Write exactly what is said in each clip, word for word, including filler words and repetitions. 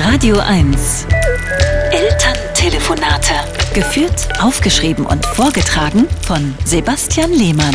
Radio eins. Elterntelefonate. Geführt, aufgeschrieben und vorgetragen von Sebastian Lehmann.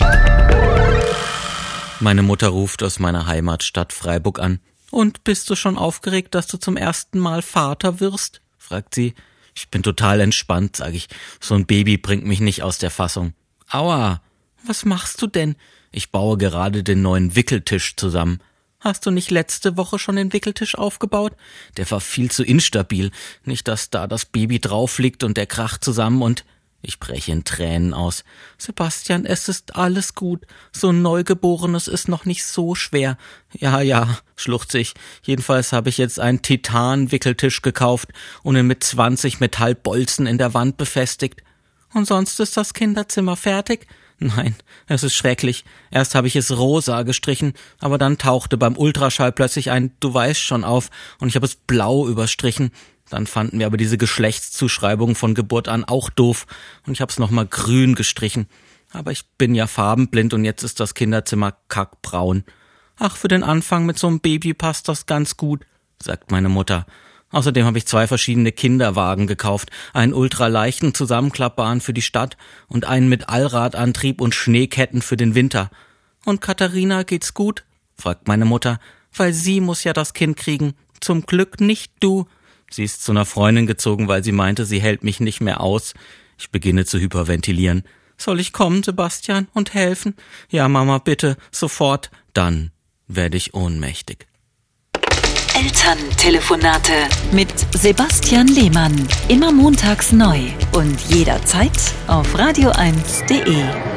Meine Mutter ruft aus meiner Heimatstadt Freiburg an. Und bist du schon aufgeregt, dass du zum ersten Mal Vater wirst? Fragt sie. Ich bin total entspannt, sag ich. So ein Baby bringt mich nicht aus der Fassung. Aua, was machst du denn? Ich baue gerade den neuen Wickeltisch zusammen. Hast du nicht letzte Woche schon den Wickeltisch aufgebaut? Der war viel zu instabil. Nicht, dass da das Baby drauf liegt und der kracht zusammen und... Ich breche in Tränen aus. Sebastian, es ist alles gut. So ein Neugeborenes ist noch nicht so schwer. Ja, ja, schluchze ich. Jedenfalls habe ich jetzt einen Titan-Wickeltisch gekauft und ihn mit zwanzig Metallbolzen in der Wand befestigt. Und sonst ist das Kinderzimmer fertig? Nein, es ist schrecklich. Erst habe ich es rosa gestrichen, aber dann tauchte beim Ultraschall plötzlich ein Du weißt schon auf und ich habe es blau überstrichen. Dann fanden wir aber diese Geschlechtszuschreibung von Geburt an auch doof und ich habe es nochmal grün gestrichen. Aber ich bin ja farbenblind und jetzt ist das Kinderzimmer kackbraun. Ach, für den Anfang mit so einem Baby passt das ganz gut, sagt meine Mutter. Außerdem habe ich zwei verschiedene Kinderwagen gekauft, einen ultraleichten zusammenklappbaren für die Stadt und einen mit Allradantrieb und Schneeketten für den Winter. Und Katharina, geht's gut? Fragt meine Mutter, weil sie muss ja das Kind kriegen. Zum Glück nicht du. Sie ist zu einer Freundin gezogen, weil sie meinte, sie hält mich nicht mehr aus. Ich beginne zu hyperventilieren. Soll ich kommen, Sebastian, und helfen? Ja, Mama, bitte, sofort. Dann werde ich ohnmächtig. Elterntelefonate mit Sebastian Lehmann. Immer montags neu und jederzeit auf radio eins punkt de.